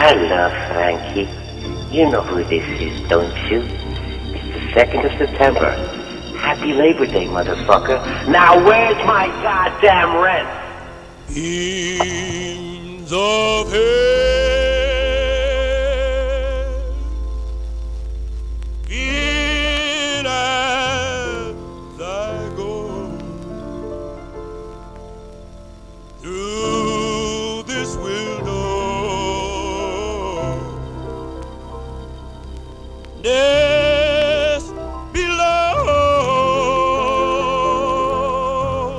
I love Frankie. You know who this is, don't you? It's the 2nd of September. Happy Labor Day, motherfucker. Now where's my goddamn rent? Hymns of hell, in as I go through this wilderness below.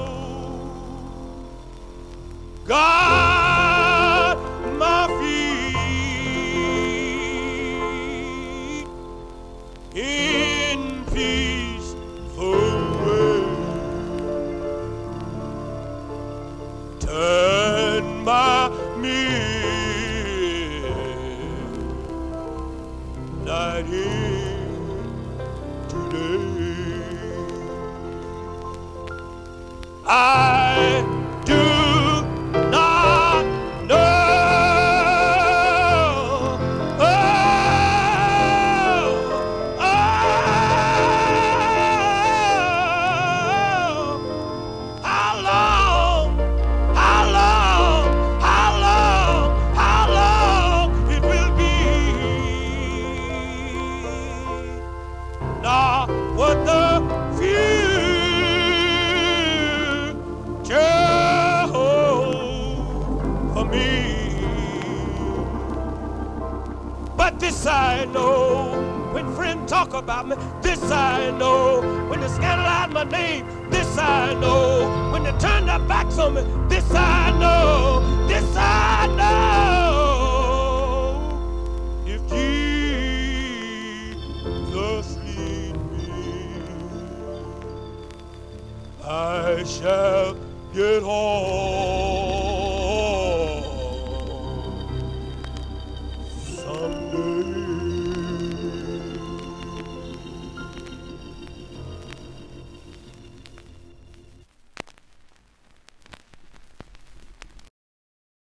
God, my feet in peaceful way, turn my midnight into day. I do not know how long it will be, nor what the future holds for me. But this I know, when friends talk about me, this I know, when they scandalize my name, this I know, when they turn their backs on me, this I know, this I know. If Jesus lead me, I shall get home.